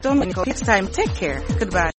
Next time, take care. Goodbye.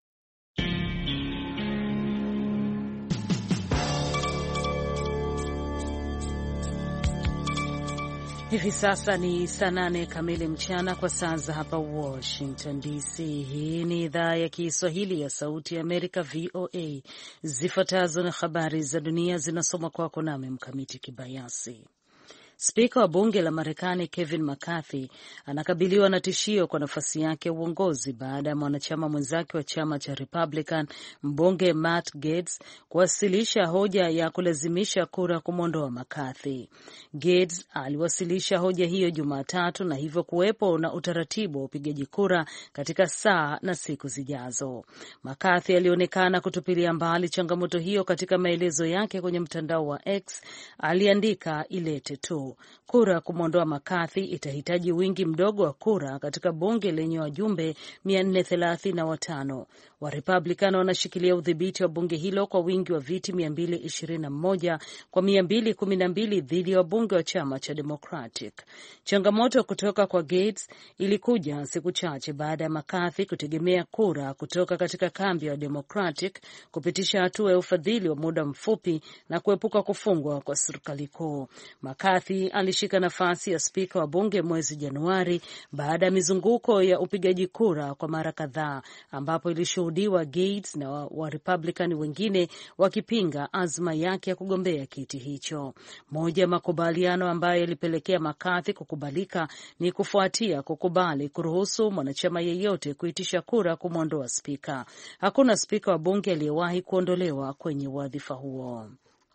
Hivi sasa ni saa 8 kamili mchana kwa saa za hapa Washington DC. Hii ni idhaa ya Kiswahili ya Sauti ya Amerika, VOA. Zifuatazo na habari za dunia zinasoma kwako nami Mkamiti Kibayasi. Spika wa bunge la Marekani Kevin McCarthy anakabiliwa na tishio kwa nafasi yake ya uongozi baada ya mwanachama mwenzake wa chama cha Republican mbunge Matt Gaetz kuwasilisha hoja ya kulazimisha kura kumwondoa McCarthy. Gaetz aliwasilisha hoja hiyo Jumatatu na hivyo kuwepo na utaratibu wa upigaji kura katika saa na siku zijazo. McCarthy alionekana kutupilia mbali changamoto hiyo katika maelezo yake kwenye mtandao wa X. Aliandika, ilete tu kura kumwondoa McCarthy itahitaji wingi mdogo wa kura katika bunge lenye wajumbe 435. Wa Republican wanashikilia udhibiti wa bunge hilo kwa wingi wa viti 221 kwa 212 dhidi ya wabunge wa chama cha Democratic. Changamoto kutoka kwa Gaetz ilikuja siku chache baada ya McCarthy kutegemea kura kutoka katika kambi ya Democratic kupitisha hatua ya ufadhili wa muda mfupi na kuepuka kufungwa kwa serikali kuu. McCarthy alishika nafasi ya spika wa bunge mwezi Januari baada ya mizunguko ya upigaji kura kwa mara kadhaa ambapo ilishuhudiwa Gaetz na wa Republican wengine wakipinga azma yake ya kugombea kiti hicho. Moja ya makubaliano ambayo yalipelekea McCarthy kukubalika ni kufuatia kukubali kuruhusu mwanachama yeyote kuitisha kura kumwondoa spika. Hakuna spika wa bunge aliyewahi kuondolewa kwenye wadhifa huo.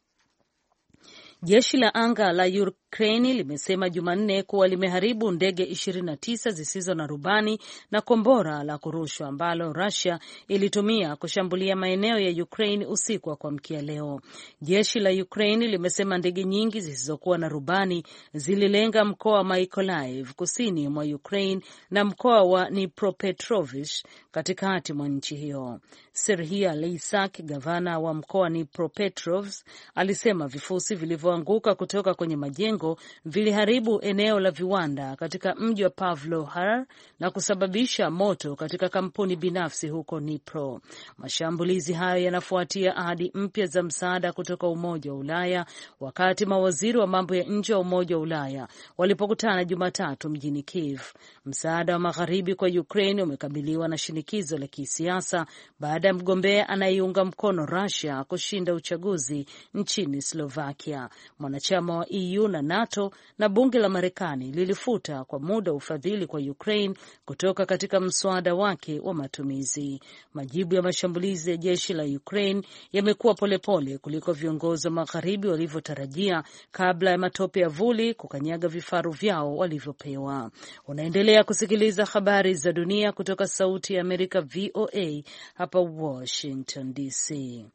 Jeshi la anga la Ukraine limesema Jumanne kuwa limeharibu ndege 29 zisizo na rubani na kombora la kurushwa ambalo Russia ilitumia kushambulia maeneo ya Ukraine usiku wa kuamkia leo. Jeshi la Ukraine limesema ndege nyingi zisizokuwa na rubani zililenga mkoa wa Mykolaiv kusini mwa Ukraine na mkoa wa Dnipropetrovsk katikati mwa nchi hiyo. Serhiy Lysak, gavana wa mkoa wa Dnipropetrovsk, alisema vifusi vilivyoanguka kutoka kwenye majengo viliharibu eneo la viwanda katika mji wa Pavlohar na kusababisha moto katika kampuni binafsi huko Dnipro. Mashambulizi hayo yanafuatia ahadi mpya za msaada kutoka Umoja wa Ulaya wakati mawaziri wa mambo ya nje wa Umoja wa Ulaya walipokutana Jumatatu mjini Kiev. Msaada wa magharibi kwa Ukraine umekabiliwa na shinikizo la kisiasa baada ya mgombea anayeiunga mkono Russia kushinda uchaguzi nchini Slovakia. Mwanachama wa EU na NATO na bunge la Marekani lilifuta kwa muda ufadhili kwa Ukraine kutoka katika mswada wake wa matumizi. Majibu ya mashambulizi ya jeshi la Ukraine yamekuwa polepole kuliko viongozi wa magharibi walivyotarajia kabla ya matope ya vuli kukanyaga vifaru vyao walivyopewa. Unaendelea kusikiliza habari za dunia kutoka Sauti ya Amerika, VOA hapa Washington DC.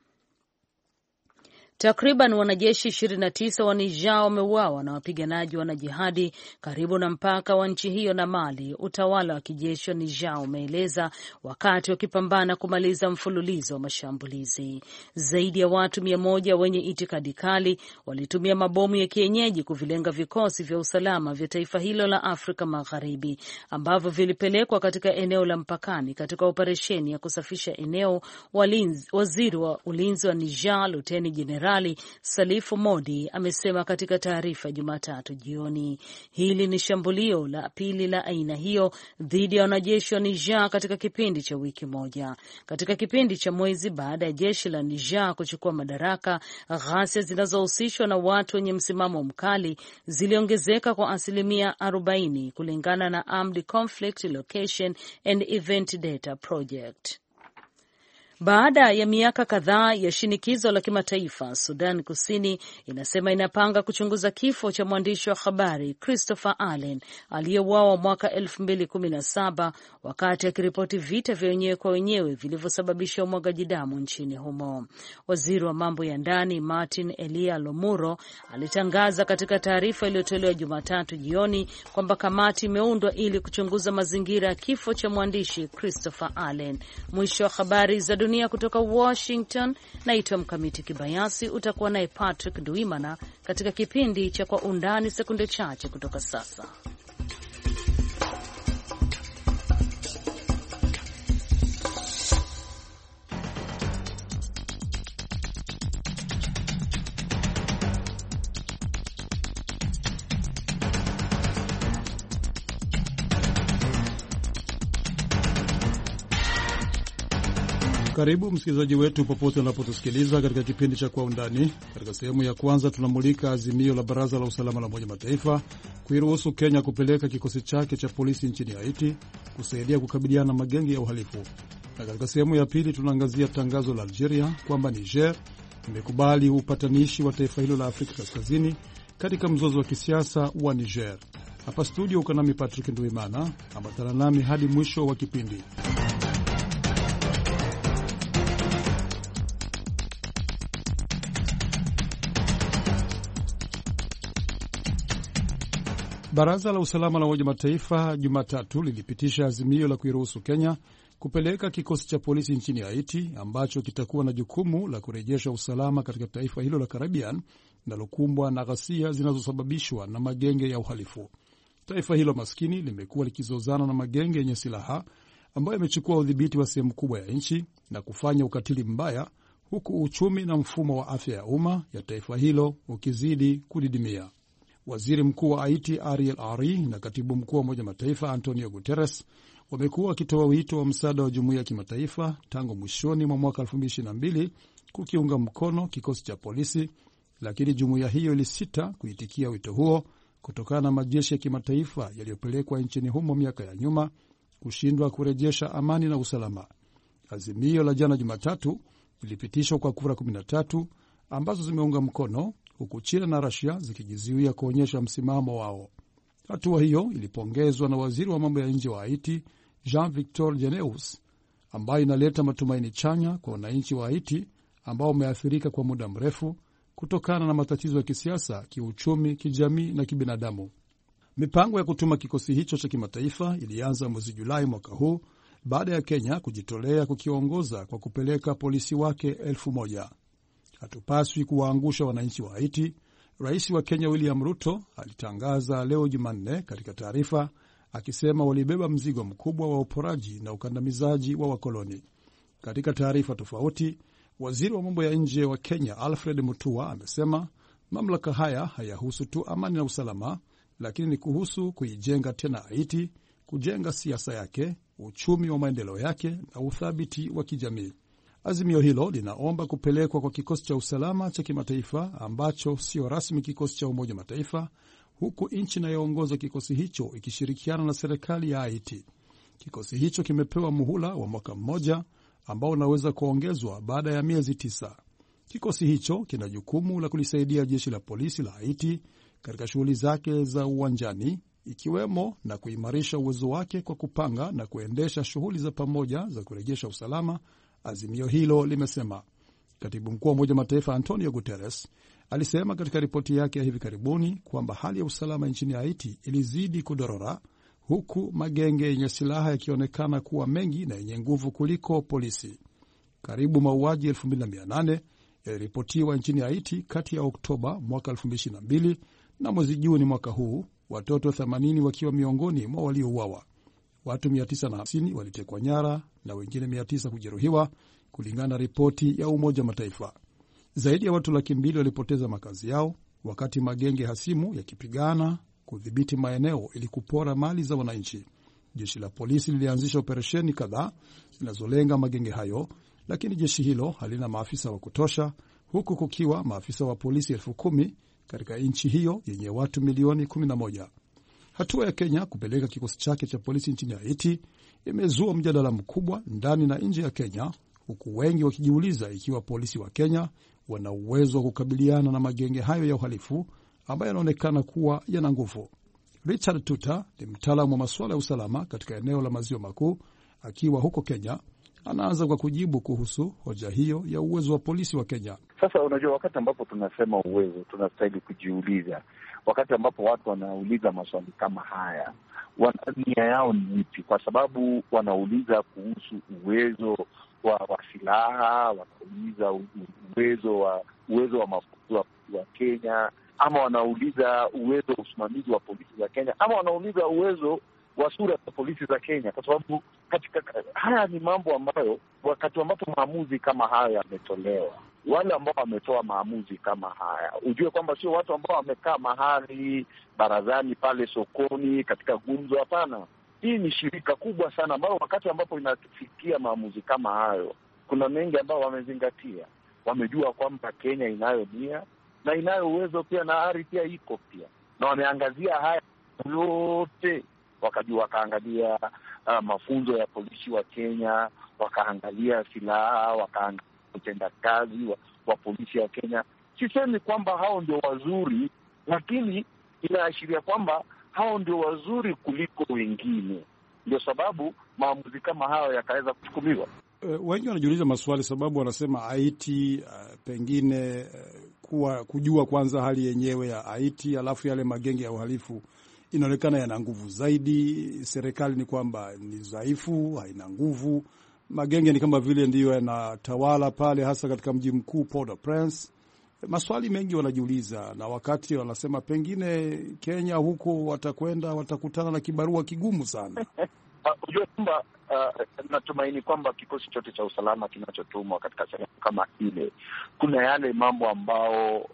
Takriban wanajeshi 29 wa Niger wameuawa na wapiganaji wanajihadi karibu na mpaka wa nchi hiyo na Mali, utawala wa kijeshi wa Niger umeeleza, wakati wakipambana kumaliza mfululizo wa mashambulizi. Zaidi ya watu 100 wenye itikadi kali walitumia mabomu ya kienyeji kuvilenga vikosi vya usalama vya taifa hilo la Afrika Magharibi ambavyo vilipelekwa katika eneo la mpakani katika operesheni ya kusafisha eneo. Waziri wa ulinzi wa Niger, Luteni Jenerali Salifu Modi, amesema katika taarifa Jumatatu jioni. Hili ni shambulio la pili la aina hiyo dhidi ya wanajeshi wa Niger katika kipindi cha wiki moja. Katika kipindi cha mwezi baada ya jeshi la Niger kuchukua madaraka, ghasia zinazohusishwa na watu wenye msimamo mkali ziliongezeka kwa 40% kulingana na Armed Conflict Location and Event Data Project. Baada ya miaka kadhaa ya shinikizo la kimataifa, Sudan Kusini inasema inapanga kuchunguza kifo cha mwandishi wa habari Christopher Allen aliyeuawa mwaka 2017 wakati akiripoti vita vya wenyewe kwa wenyewe vilivyosababisha umwagaji damu nchini humo. Waziri wa mambo ya ndani Martin Elia Lomuro alitangaza katika taarifa iliyotolewa Jumatatu jioni kwamba kamati imeundwa ili kuchunguza mazingira ya kifo cha mwandishi Christopher Allen. Mwisho wa habari za dunia kutoka Washington. Naitwa Mkamiti Kibayasi. Utakuwa naye Patrick Duimana katika kipindi cha Kwa Undani sekunde chache kutoka sasa. Karibu msikilizaji wetu popote unapotusikiliza katika kipindi cha Kwa Undani. Katika sehemu ya kwanza tunamulika azimio la Baraza la Usalama la Umoja Mataifa kuiruhusu Kenya kupeleka kikosi chake cha polisi nchini Haiti kusaidia kukabiliana na magenge ya uhalifu. Na katika sehemu ya pili tunaangazia tangazo la Algeria kwamba Niger imekubali upatanishi wa taifa hilo la Afrika Kaskazini katika mzozo wa kisiasa wa Niger. Hapa studio uko nami Patrick Nduimana, ambatana nami hadi mwisho wa kipindi. Baraza la Usalama la Umoja Mataifa Jumatatu lilipitisha azimio la kuiruhusu Kenya kupeleka kikosi cha polisi nchini Haiti ambacho kitakuwa na jukumu la kurejesha usalama katika taifa hilo la Caribbean linalokumbwa na ghasia zinazosababishwa na magenge ya uhalifu. Taifa hilo maskini limekuwa likizozana na magenge yenye silaha ambayo yamechukua udhibiti wa sehemu kubwa ya nchi na kufanya ukatili mbaya, huku uchumi na mfumo wa afya ya umma ya taifa hilo ukizidi kudidimia. Waziri Mkuu wa Haiti Ariel Henry na Katibu Mkuu wa Umoja Mataifa Antonio Guterres wamekuwa wakitoa wito wa msaada wa jumuiya ya kimataifa tangu mwishoni mwa mwaka 2022 kukiunga mkono kikosi cha polisi, lakini jumuiya hiyo ilisita kuitikia wito huo kutokana na majeshi ya kimataifa yaliyopelekwa nchini humo miaka ya nyuma kushindwa kurejesha amani na usalama. Azimio la jana Jumatatu lilipitishwa kwa kura 13 ambazo zimeunga mkono, huku China na Russia zikijizuia kuonyesha msimamo wao. Hatua hiyo ilipongezwa na waziri wa mambo ya nje wa Haiti Jean-Victor Jeneus, ambayo inaleta matumaini chanya kwa wananchi wa Haiti ambao wameathirika kwa muda mrefu kutokana na matatizo ya kisiasa, kiuchumi, kijamii na kibinadamu. Mipango ya kutuma kikosi hicho cha kimataifa ilianza mwezi Julai mwaka huu baada ya Kenya kujitolea kukiongoza kwa kupeleka polisi wake 1,000. Hatupaswi kuwaangusha wananchi wa Haiti, Rais wa Kenya William Ruto alitangaza leo Jumanne katika taarifa, akisema walibeba mzigo mkubwa wa uporaji na ukandamizaji wa wakoloni. Katika taarifa tofauti, waziri wa mambo ya nje wa Kenya Alfred Mutua amesema mamlaka haya hayahusu tu amani na usalama, lakini ni kuhusu kuijenga tena Haiti, kujenga siasa yake, uchumi wa maendeleo yake na uthabiti wa kijamii. Azimio hilo linaomba kupelekwa kwa kikosi cha usalama cha kimataifa ambacho sio rasmi kikosi cha Umoja Mataifa, huku nchi inayoongoza kikosi hicho ikishirikiana na serikali ya Haiti. Kikosi hicho kimepewa muhula wa mwaka mmoja ambao unaweza kuongezwa baada ya miezi 9. Kikosi hicho kina jukumu la kulisaidia jeshi la polisi la Haiti katika shughuli zake za uwanjani, ikiwemo na kuimarisha uwezo wake kwa kupanga na kuendesha shughuli za pamoja za kurejesha usalama, azimio hilo limesema. Katibu mkuu wa Umoja Mataifa Antonio Guterres alisema katika ripoti yake ya hivi karibuni kwamba hali ya usalama nchini Haiti ilizidi kudorora, huku magenge yenye silaha yakionekana kuwa mengi na yenye nguvu kuliko polisi. Karibu mauaji 2800 yaliripotiwa nchini Haiti kati ya Oktoba mwaka 2022 na mwezi Juni mwaka huu, watoto 80 wakiwa miongoni mwa waliouawa. Watu 950 walitekwa nyara na wengine 900 kujeruhiwa, kulingana na ripoti ya Umoja Mataifa. Zaidi ya watu 200,000 walipoteza makazi yao wakati magenge hasimu yakipigana kudhibiti maeneo ili kupora mali za wananchi. Jeshi la polisi lilianzisha operesheni kadhaa zinazolenga magenge hayo, lakini jeshi hilo halina maafisa wa kutosha, huku kukiwa maafisa wa polisi 10,000 katika nchi hiyo yenye watu milioni 11. Hatua ya Kenya kupeleka kikosi chake cha polisi nchini Haiti imezua mjadala mkubwa ndani na nje ya Kenya, huku wengi wakijiuliza ikiwa polisi wa Kenya wana uwezo wa kukabiliana na magenge hayo ya uhalifu ambayo yanaonekana kuwa yana nguvu. Richard Tuta ni mtaalamu wa masuala ya usalama katika eneo la Maziwa Makuu, akiwa huko Kenya. Anaanza kwa kujibu kuhusu hoja hiyo ya uwezo wa polisi wa Kenya. Sasa unajua, wakati ambapo tunasema uwezo, tunastahili kujiuliza, wakati ambapo watu wanauliza maswali kama haya, nia yao ni ipi? Kwa sababu wanauliza kuhusu uwezo wa silaha, wanauliza uwezo wa mafunzo wa Kenya, ama wanauliza uwezo wa usimamizi wa polisi za Kenya, ama wanauliza uwezo wa sura za polisi za Kenya, kwa sababu katika haya ni mambo ambayo wakati ambapo maamuzi kama haya yametolewa, wale ambao wametoa maamuzi kama haya, ujue kwamba sio watu ambao wamekaa mahali barazani pale sokoni katika gumzo. Hapana, hii ni shirika kubwa sana ambalo wakati ambapo inafikia maamuzi kama hayo, kuna mengi ambao wamezingatia. Wamejua kwamba Kenya inayo nia na inayo uwezo pia, na ari pia iko pia, na wameangazia haya yote. Wakaangalia mafunzo ya polisi wa Kenya, wakaangalia silaha, wakaangalia utendakazi wa polisi ya Kenya. Sisemi kwamba hao ndio wazuri, lakini inaashiria kwamba hao ndio wazuri kuliko wengine. Ndio sababu maamuzi kama hayo yakaweza kuchukuliwa. Wengi wanajiuliza maswali, sababu wanasema Haiti pengine kujua kwanza hali yenyewe ya Haiti, alafu yale magenge ya uhalifu inaonekana yana nguvu zaidi. Serikali ni kwamba ni dhaifu, haina nguvu. Magenge ni kama vile ndiyo yanatawala pale, hasa katika mji mkuu Port-au-Prince. Maswali mengi wanajiuliza, na wakati wanasema pengine Kenya huko watakutana na kibarua kigumu sana. Unajua kwamba natumaini kwamba kikosi chote cha usalama kinachotumwa katika sehemu kama ile, kuna yale mambo ambao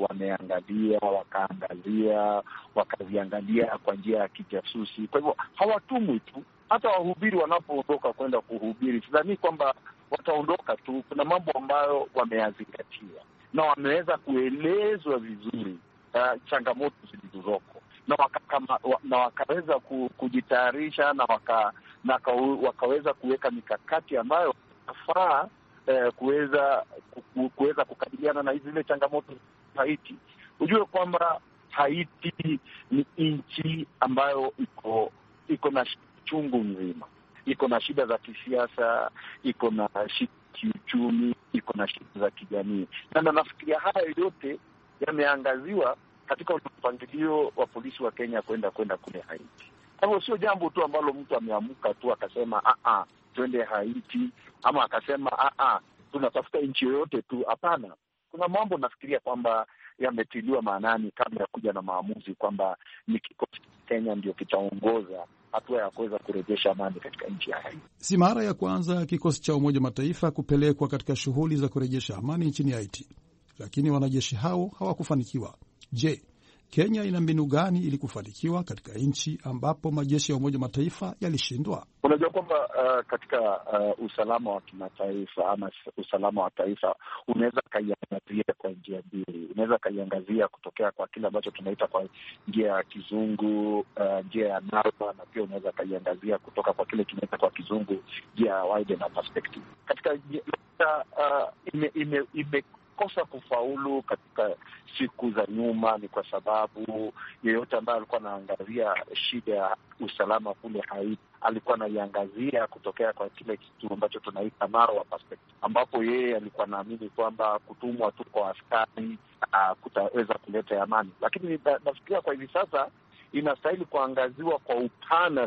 wakaziangalia kwa njia ya kijasusi. Kwa hivyo hawatumwi tu, hata wahubiri wanapoondoka kwenda kuhubiri, sidhani kwamba wataondoka tu. Kuna mambo ambayo wameyazingatia na wameweza kuelezwa vizuri changamoto zilizoko, na wakaweza kujitayarisha na wakaweza kuweka mikakati ambayo inafaa kuweza kukabiliana na zile changamoto za Haiti. Ujue kwamba Haiti ni nchi ambayo iko na chungu nzima, iko na shida za kisiasa, iko na shida kiuchumi, iko na shida za kijamii, na nafikiria haya yote yameangaziwa katika mpangilio wa polisi wa Kenya kwenda kule Haiti. Kwa hivyo sio jambo tu ambalo mtu ameamuka tu akasema twende Haiti, ama akasema tunatafuta nchi yoyote tu. Hapana, kuna mambo nafikiria kwamba yametiliwa maanani kabla ya kuja na maamuzi kwamba ni kikosi Kenya ndio kitaongoza hatua ya kuweza kurejesha amani katika nchi ya Haiti. Si mara ya kwanza kikosi cha Umoja Mataifa kupelekwa katika shughuli za kurejesha amani nchini Haiti, lakini wanajeshi hao hawakufanikiwa. Je, Kenya ina mbinu gani ili kufanikiwa katika nchi ambapo majeshi ya Umoja Mataifa yalishindwa? Unajua kwamba katika usalama wa kimataifa ama usalama wa taifa unaweza kaiangazia kwa njia mbili. Unaweza kaiangazia kutokea kwa kile ambacho tunaita kwa njia ya kizungu njia ya narrow, na pia unaweza kaiangazia kutoka kwa kile tunaita kwa kizungu njia ya wide na perspective. Katika imekosa kufaulu katika siku za nyuma ni kwa sababu yeyote ambaye alikuwa anaangazia shida ya usalama kule Haiti alikuwa anaiangazia kutokea kwa kile kitu ambacho tunaita narrow perspective, ambapo yeye alikuwa anaamini kwamba kutumwa tu kwa askari kutaweza kuleta amani. Lakini nafikiria kwa hivi sasa inastahili kuangaziwa kwa upana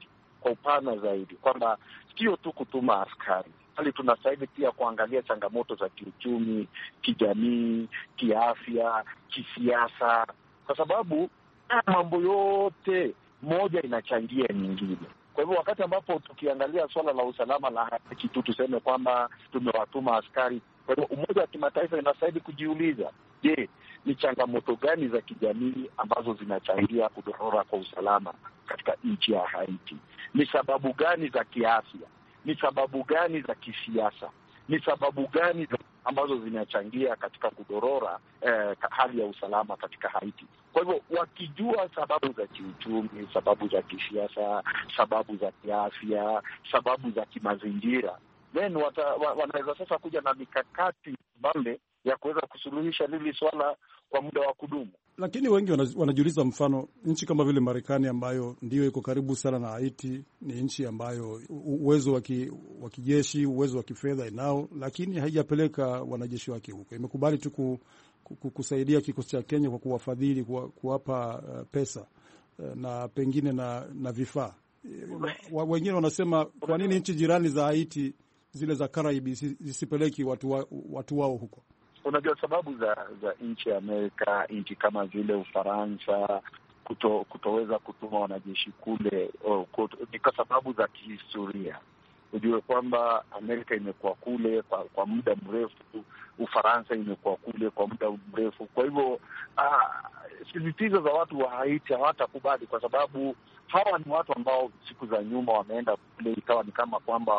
zaidi, kwamba sio tu kutuma askari, bali tunastahili pia kuangalia changamoto za kiuchumi, kijamii, kiafya, kisiasa, kwa sababu mambo yote moja inachangia nyingine. Kwa hivyo wakati ambapo tukiangalia swala la usalama la Haiti tu tuseme kwamba tumewatuma askari, kwa hivyo Umoja wa Kimataifa inastahili kujiuliza, je, ni changamoto gani za kijamii ambazo zinachangia kudorora kwa usalama katika nchi ya Haiti? Ni sababu gani za kiafya? Ni sababu gani za kisiasa? Ni sababu gani ambazo zinachangia katika kudorora hali ya usalama katika Haiti? Kwa hivyo wakijua sababu za kiuchumi, sababu za kisiasa, sababu za kiafya, sababu za kimazingira, then wanaweza sasa kuja na mikakati mbambe ya kuweza kusuluhisha lili swala kwa muda wa kudumu. Lakini wengi wanajiuliza, mfano nchi kama vile Marekani ambayo ndiyo iko karibu sana na Haiti, ni nchi ambayo uwezo wa kijeshi, uwezo wa kifedha inao, lakini haijapeleka wanajeshi wake huko. Imekubali tu kusaidia kikosi cha Kenya kwa kuwafadhili, kuwapa pesa na pengine na vifaa. Wengine wanasema kwa nini nchi jirani za Haiti zile za Caribbean zisipeleki watu wao huko? Unajua sababu za nchi ya Amerika, nchi kama vile Ufaransa kutoweza kutuma wanajeshi kule ni kwa sababu za kihistoria. Ujue kwamba Amerika imekuwa kule kwa muda mrefu, Ufaransa imekuwa kule kwa muda mrefu. Kwa hivyo sisitizo za watu wa Haiti hawatakubali, kwa sababu hawa ni watu ambao siku za nyuma wameenda kule, ikawa ni kama kwamba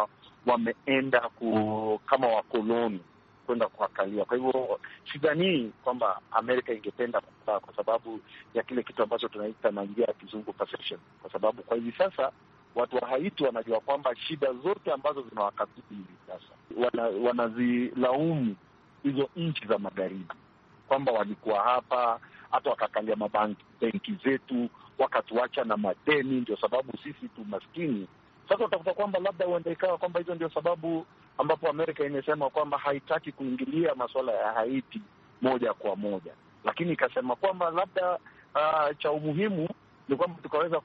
wameenda kama wakoloni kwenda kuangalia. Kwa hivyo sidhani kwamba Amerika ingependa kukaa, kwa sababu ya kile kitu ambacho tunaita na njia ya kizungu perception, kwa sababu kwa hivi sasa watu wa Haiti wanajua kwamba shida zote ambazo zinawakabili hivi sasa wanazilaumu hizo nchi za magharibi, kwamba walikuwa hapa hata wakakalia mabenki zetu, wakatuacha na madeni, ndio sababu sisi tu maskini. Sasa utakuta kwamba labda huenda ikawa kwamba hizo ndio sababu ambapo Amerika imesema kwamba haitaki kuingilia masuala ya Haiti moja kwa moja, lakini ikasema kwamba labda cha umuhimu ni kwamba tukaweza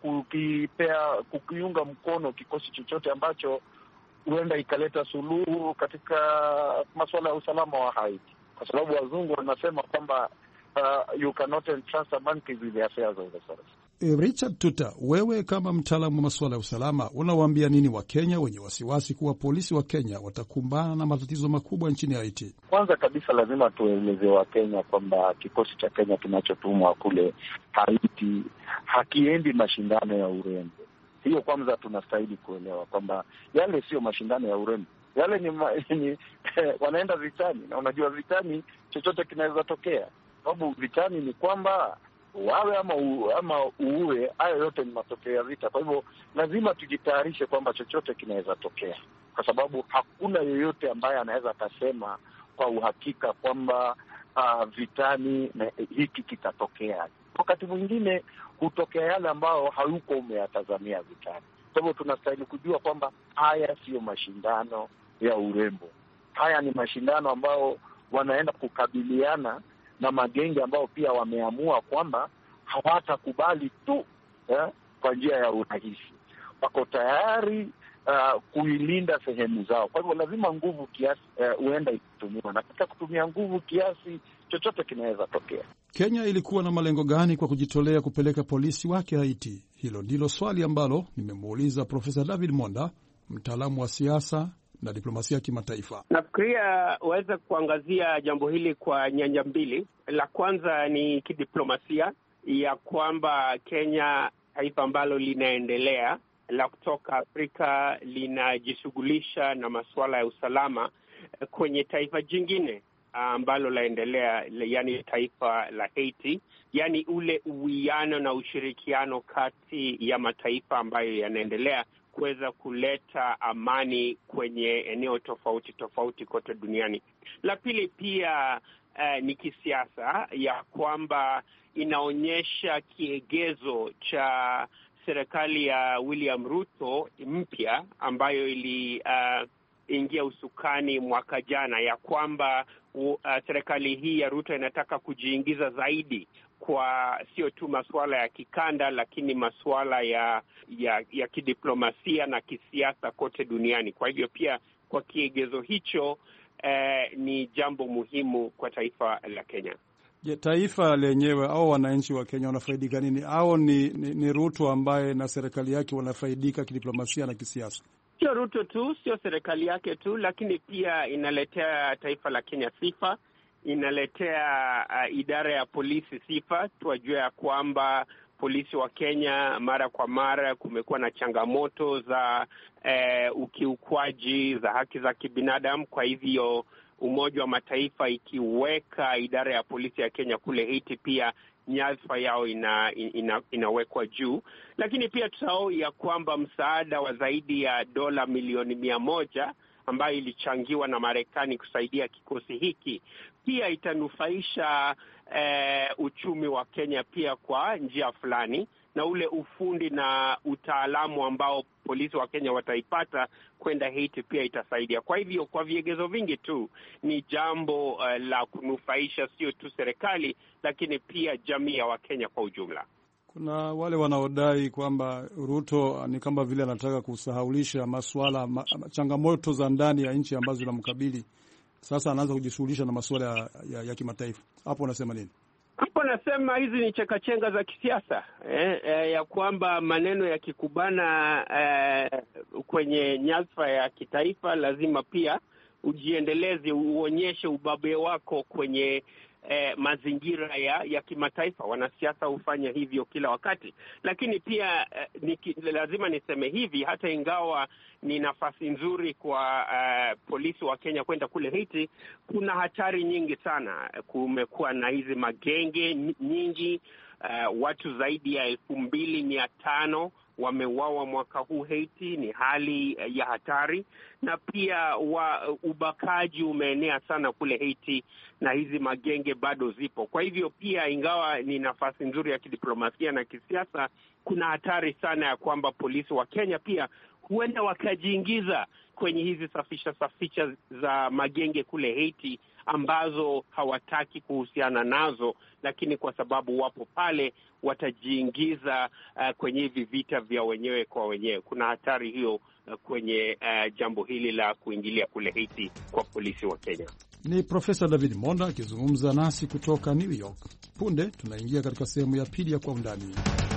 kukiunga mkono kikosi chochote ambacho huenda ikaleta suluhu katika masuala ya usalama wa Haiti, kwa sababu wazungu wanasema kwamba you cannot entrust a monkey with the affairs of the forest. Richard Tuta, wewe kama mtaalamu wa masuala ya usalama, unawaambia nini Wakenya wenye wasiwasi kuwa polisi wa Kenya watakumbana na matatizo makubwa nchini Haiti? Kwanza kabisa lazima tueleze Wakenya kwamba kikosi cha Kenya kinachotumwa kule Haiti hakiendi mashindano ya urembo. Hiyo kwanza tunastahili kuelewa kwamba yale sio mashindano ya urembo. Yale ni wanaenda vitani, na unajua vitani chochote kinaweza tokea. Sababu vitani ni kwamba wawe ama uue, hayo yote ni matokeo ya vita. Kwa hivyo lazima tujitayarishe kwamba chochote kinaweza tokea, kwa sababu hakuna yoyote ambaye anaweza akasema kwa uhakika kwamba vitani na hiki kitatokea. Wakati mwingine hutokea yale ambao hayuko umeyatazamia vitani. Kwa hivyo tunastahili kujua kwamba haya siyo mashindano ya urembo. Haya ni mashindano ambao wanaenda kukabiliana na magenge ambao pia wameamua kwamba hawatakubali tu kwa njia ya urahisi. Wako tayari kuilinda sehemu zao. Kwa hivyo lazima nguvu kiasi huenda ikitumiwa, na katika kutumia nguvu kiasi chochote kinaweza tokea. Kenya ilikuwa na malengo gani kwa kujitolea kupeleka polisi wake Haiti? Hilo ndilo swali ambalo nimemuuliza Profesa David Monda, mtaalamu wa siasa na diplomasia ya kimataifa. Nafikiria waweza kuangazia jambo hili kwa nyanja mbili. La kwanza ni kidiplomasia, ya kwamba Kenya, taifa ambalo linaendelea la kutoka Afrika, linajishughulisha na masuala ya usalama kwenye taifa jingine ambalo laendelea, yani taifa la Haiti, yani ule uwiano na ushirikiano kati ya mataifa ambayo yanaendelea kuweza kuleta amani kwenye eneo tofauti tofauti kote duniani. La pili pia ni kisiasa, ya kwamba inaonyesha kiegezo cha serikali ya William Ruto mpya ambayo iliingia usukani mwaka jana, ya kwamba serikali hii ya Ruto inataka kujiingiza zaidi kwa sio tu masuala ya kikanda, lakini masuala ya kidiplomasia na kisiasa kote duniani. Kwa hivyo pia kwa kiegezo hicho ni jambo muhimu kwa taifa la Kenya. Je, taifa lenyewe au wananchi wa Kenya wanafaidika nini? Au ni Ruto ambaye na serikali yake wanafaidika kidiplomasia na kisiasa? Sio Ruto tu, sio serikali yake tu, lakini pia inaletea taifa la Kenya sifa, inaletea idara ya polisi sifa. Tuwajua ya kwamba polisi wa Kenya mara kwa mara kumekuwa na changamoto za ukiukwaji za haki za kibinadamu. Kwa hivyo Umoja wa Mataifa ikiweka idara ya polisi ya Kenya kule Haiti, pia nyadhifa yao inawekwa juu. Lakini pia tusahau ya kwamba msaada wa zaidi ya dola milioni 100 ambayo ilichangiwa na Marekani kusaidia kikosi hiki pia itanufaisha uchumi wa Kenya pia kwa njia fulani, na ule ufundi na utaalamu ambao polisi wa Kenya wataipata kwenda Haiti pia itasaidia. Kwa hivyo kwa viegezo vingi tu ni jambo la kunufaisha sio tu serikali, lakini pia jamii ya Wakenya kwa ujumla. Kuna wale wanaodai kwamba Ruto ni kama vile anataka kusahaulisha masuala changamoto za ndani ya nchi ambazo zinamkabili. Sasa anaanza kujishughulisha na masuala ya kimataifa. Hapo unasema nini? Hapo nasema hizi ni chekachenga za kisiasa ya kwamba maneno yakikubana kwenye nyadhifa ya kitaifa lazima pia ujiendeleze, uonyeshe ubabe wako kwenye mazingira ya kimataifa. Wanasiasa hufanya hivyo kila wakati, lakini pia lazima niseme hivi, hata ingawa ni nafasi nzuri kwa polisi wa Kenya kwenda kule Haiti, kuna hatari nyingi sana. Kumekuwa na hizi magenge nyingi, watu zaidi ya 2,500 wameuawa mwaka huu Haiti. Ni hali ya hatari, na pia ubakaji umeenea sana kule Haiti, na hizi magenge bado zipo. Kwa hivyo pia, ingawa ni nafasi nzuri ya kidiplomasia na kisiasa, kuna hatari sana ya kwamba polisi wa Kenya pia huenda wakajiingiza kwenye hizi saficha za magenge kule Haiti ambazo hawataki kuhusiana nazo, lakini kwa sababu wapo pale watajiingiza kwenye hivi vita vya wenyewe kwa wenyewe. Kuna hatari hiyo kwenye jambo hili la kuingilia kule Haiti kwa polisi wa Kenya. Ni Profesa David Monda akizungumza nasi kutoka New York. Punde tunaingia katika sehemu ya pili ya Kwa Undani.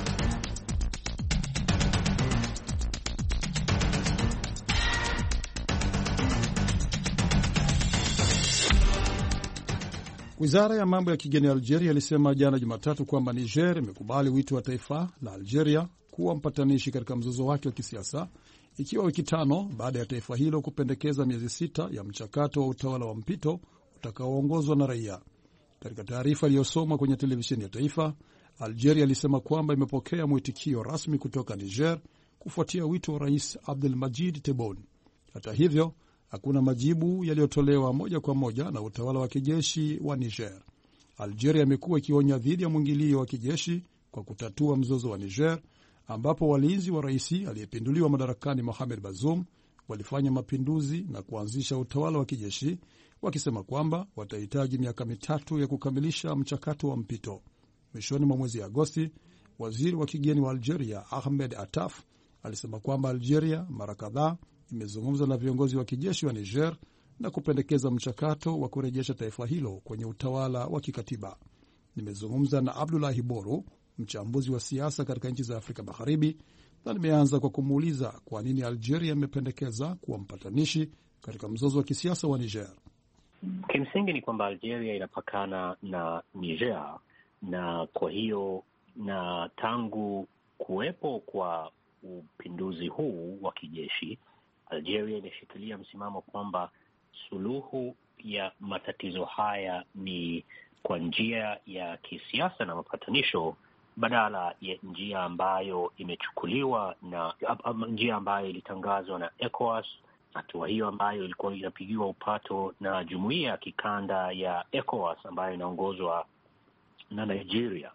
Wizara ya mambo ya kigeni ya Algeria ilisema jana Jumatatu kwamba Niger imekubali wito wa taifa la Algeria kuwa mpatanishi katika mzozo wake wa kisiasa, ikiwa wiki 5 baada ya taifa hilo kupendekeza miezi 6 ya mchakato wa utawala wa mpito utakaoongozwa na raia. Katika taarifa iliyosomwa kwenye televisheni ya taifa, Algeria ilisema kwamba imepokea mwitikio rasmi kutoka Niger kufuatia wito wa Rais Abdelmadjid Tebboune. Hata hivyo, hakuna majibu yaliyotolewa moja kwa moja na utawala wa kijeshi wa Niger. Algeria imekuwa ikionya dhidi ya mwingilio wa kijeshi kwa kutatua mzozo wa Niger, ambapo walinzi wa rais aliyepinduliwa madarakani Mohamed Bazoum walifanya mapinduzi na kuanzisha utawala wa kijeshi, wakisema kwamba watahitaji miaka 3 ya kukamilisha mchakato wa mpito. Mwishoni mwa mwezi Agosti, waziri wa kigeni wa Algeria Ahmed Attaf alisema kwamba Algeria mara kadhaa imezungumza na viongozi wa kijeshi wa Niger na kupendekeza mchakato wa kurejesha taifa hilo kwenye utawala wa kikatiba. Nimezungumza na Abdullahi Boru, mchambuzi wa siasa katika nchi za Afrika Magharibi, na nimeanza kwa kumuuliza kwa nini Algeria imependekeza kuwa mpatanishi katika mzozo wa kisiasa wa Niger. Kimsingi ni kwamba Algeria inapakana na Niger, na kwa hiyo, na tangu kuwepo kwa upinduzi huu wa kijeshi, Algeria imeshikilia msimamo kwamba suluhu ya matatizo haya ni kwa njia ya kisiasa na mapatanisho, badala ya njia ambayo imechukuliwa na njia ambayo ilitangazwa na ECOWAS, hatua hiyo ambayo ilikuwa inapigiwa upato na jumuiya ya kikanda ya ECOWAS ambayo inaongozwa na Nigeria.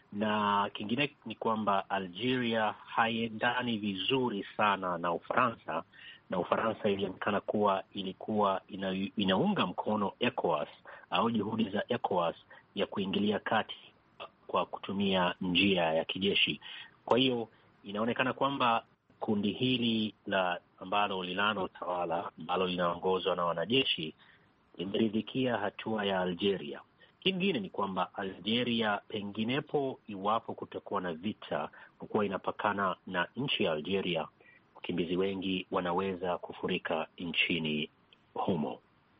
Na kingine ni kwamba Algeria haiendani vizuri sana na Ufaransa, na Ufaransa ilionekana kuwa ilikuwa inaunga mkono ECOWAS au juhudi za ECOWAS ya kuingilia kati kwa kutumia njia ya kijeshi. Kwa hiyo inaonekana kwamba kundi hili ambalo linalo utawala ambalo linaongozwa na wanajeshi limeridhikia hatua ya Algeria. Kingine ni kwamba Algeria penginepo, iwapo kutakuwa na vita, kwa kuwa inapakana na nchi ya Algeria, wakimbizi wengi wanaweza kufurika nchini humo.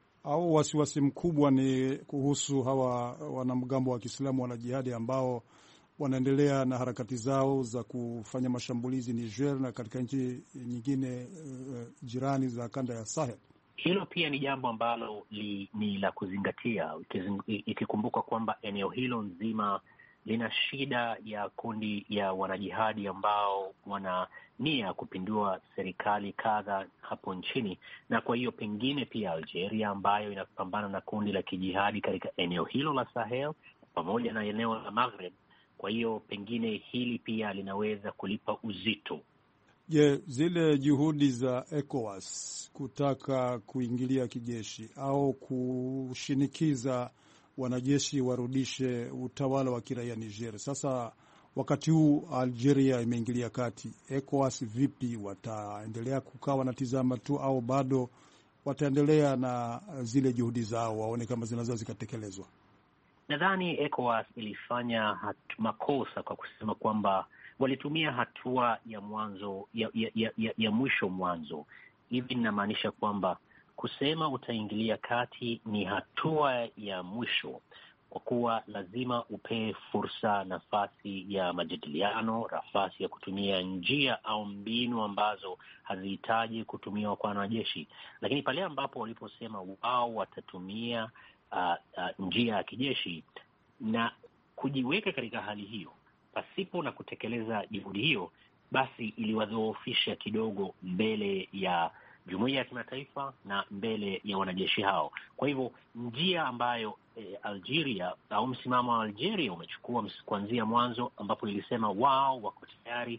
Au wasiwasi mkubwa ni kuhusu hawa wanamgambo wa Kiislamu wanajihadi ambao wanaendelea na harakati zao za kufanya mashambulizi Niger na katika nchi nyingine jirani za kanda ya Sahel. Hilo pia ni jambo ambalo ni la kuzingatia, ikikumbuka kwamba eneo hilo nzima lina shida ya kundi ya wanajihadi ambao wana nia ya kupindua serikali kadha hapo nchini, na kwa hiyo pengine pia Algeria ambayo inapambana na kundi la kijihadi katika eneo hilo la Sahel pamoja na eneo la Maghreb, kwa hiyo pengine hili pia linaweza kulipa uzito. Je, zile juhudi za ECOWAS kutaka kuingilia kijeshi au kushinikiza wanajeshi warudishe utawala wa kiraia Niger, sasa wakati huu Algeria imeingilia kati, ECOWAS vipi? Wataendelea kukaa wanatizama tu au bado wataendelea na zile juhudi zao waone kama zinaweza zikatekelezwa? Nadhani ECOWAS ilifanya makosa kwa kusema kwamba walitumia hatua ya mwanzo ya mwisho mwanzo. Hivi inamaanisha kwamba kusema utaingilia kati ni hatua ya mwisho, kwa kuwa lazima upee fursa, nafasi ya majadiliano, nafasi ya kutumia njia au mbinu ambazo hazihitaji kutumiwa kwa wanajeshi. Lakini pale ambapo waliposema wao watatumia njia ya kijeshi na kujiweka katika hali hiyo pasipo na kutekeleza juhudi hiyo, basi iliwadhoofisha kidogo mbele ya jumuiya ya kimataifa na mbele ya wanajeshi hao. Kwa hivyo njia ambayo Algeria au msimamo wa Algeria umechukua kuanzia mwanzo, ambapo ilisema wao wako tayari,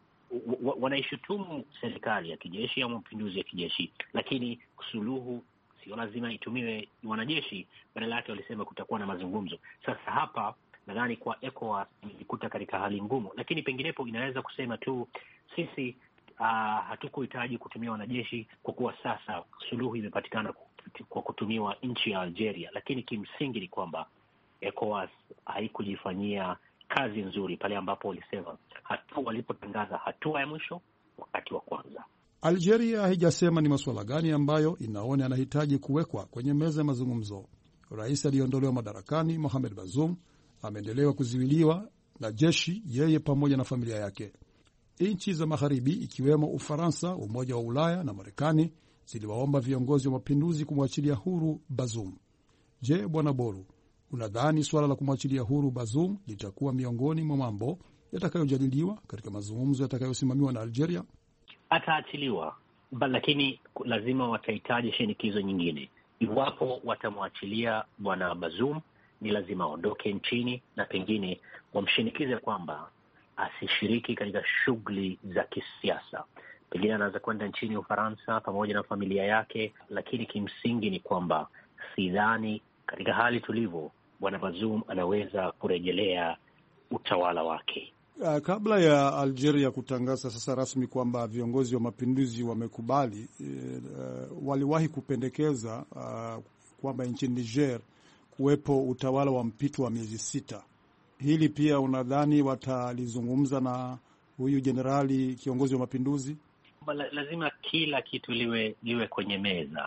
wanaishutumu serikali ya kijeshi au mapinduzi ya kijeshi, lakini suluhu sio lazima itumiwe wanajeshi, badala yake walisema kutakuwa na mazungumzo. Sasa hapa nadhani kwa ECOWAS imejikuta katika hali ngumu, lakini penginepo inaweza kusema tu sisi hatukuhitaji kutumia wanajeshi kwa kuwa sasa suluhu imepatikana kwa kutumiwa nchi ya Algeria. Lakini kimsingi ni kwamba ECOWAS haikujifanyia kazi nzuri pale ambapo walisema walipotangaza hatua ya mwisho wakati wa kwanza. Algeria haijasema ni masuala gani ambayo inaona yanahitaji kuwekwa kwenye meza ya mazungumzo. Rais aliyeondolewa madarakani Mohamed Bazoum ameendelewa kuzuiliwa na jeshi, yeye pamoja na familia yake. Nchi za magharibi ikiwemo Ufaransa, Umoja wa Ulaya na Marekani ziliwaomba viongozi wa mapinduzi kumwachilia huru Bazoum. Je, Bwana Boru, unadhani suala la kumwachilia huru Bazoum litakuwa miongoni mwa mambo yatakayojadiliwa katika mazungumzo yatakayosimamiwa na Algeria? Ataachiliwa, lakini lazima watahitaji shinikizo nyingine. Iwapo watamwachilia Bwana Bazoum, ni lazima aondoke nchini na pengine wamshinikize kwamba asishiriki katika shughuli za kisiasa. Pengine anaweza kwenda nchini Ufaransa pamoja na familia yake, lakini kimsingi ni kwamba sidhani katika hali tulivu Bwana Bazoum anaweza kurejelea utawala wake. Kabla ya Algeria kutangaza sasa rasmi kwamba viongozi wa mapinduzi wamekubali, waliwahi kupendekeza kwamba nchini Niger kuwepo utawala wa mpito wa miezi 6. Hili pia unadhani watalizungumza na huyu jenerali kiongozi wa mapinduzi? Lazima kila kitu liwe kwenye meza,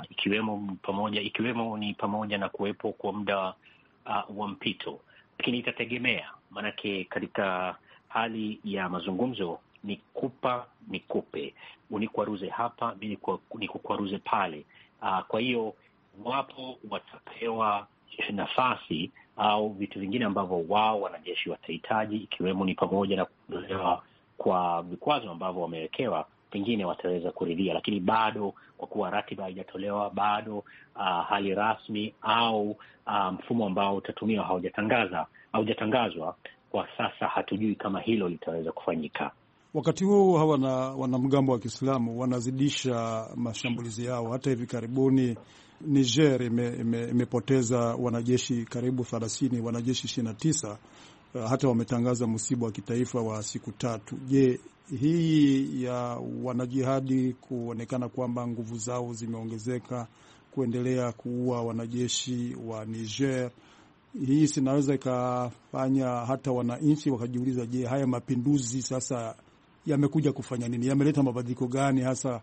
ikiwemo ni pamoja na kuwepo kwa muda wa mpito, lakini itategemea, maanake katika hali ya mazungumzo ni kupa nikupe, unikwaruze hapa, nikukwaruze pale. Kwa hiyo wapo watapewa nafasi au vitu vingine ambavyo wao wanajeshi watahitaji, ikiwemo ni pamoja na kuondolewa kwa vikwazo ambavyo wamewekewa, pengine wataweza kuridhia, lakini bado kwa kuwa ratiba haijatolewa, bado hali rasmi au mfumo ambao utatumiwa haujatangazwa kwa sasa, hatujui kama hilo litaweza kufanyika. Wakati huu hawa wanamgambo wa Kiislamu wanazidisha mashambulizi yao. Hata hivi karibuni Niger imepoteza wanajeshi karibu 30, wanajeshi 29. Hata wametangaza msiba wa kitaifa wa siku 3. Je, hii ya wanajihadi kuonekana kwamba nguvu zao zimeongezeka kuendelea kuua wanajeshi wa Niger, hii sinaweza ikafanya hata wananchi wakajiuliza, je, haya mapinduzi sasa yamekuja kufanya nini? Yameleta mabadiliko gani hasa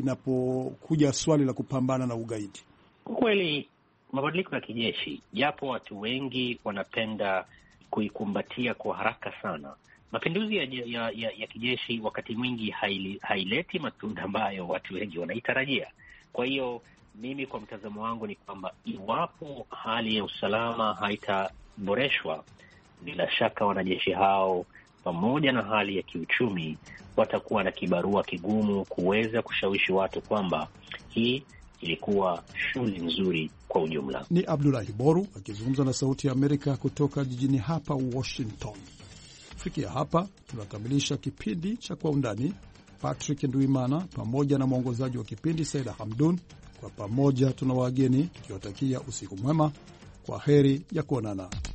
inapokuja swali la kupambana na ugaidi? Kweli mabadiliko ya kijeshi, japo watu wengi wanapenda kuikumbatia kwa haraka sana, mapinduzi ya kijeshi wakati mwingi haileti matunda ambayo watu wengi wanaitarajia. Kwa hiyo mimi kwa mtazamo wangu ni kwamba iwapo hali ya usalama haitaboreshwa, bila shaka wanajeshi hao pamoja na hali ya kiuchumi watakuwa na kibarua kigumu kuweza kushawishi watu kwamba hii ilikuwa shughuli nzuri kwa ujumla. Ni Abdullahi Boru akizungumza na Sauti ya Amerika kutoka jijini hapa Washington. Kufikia hapa tunakamilisha kipindi cha Kwa Undani. Patrick Nduimana pamoja na mwongozaji wa kipindi Saida Hamdun, kwa pamoja tuna wageni tukiwatakia usiku mwema. Kwa heri ya kuonana.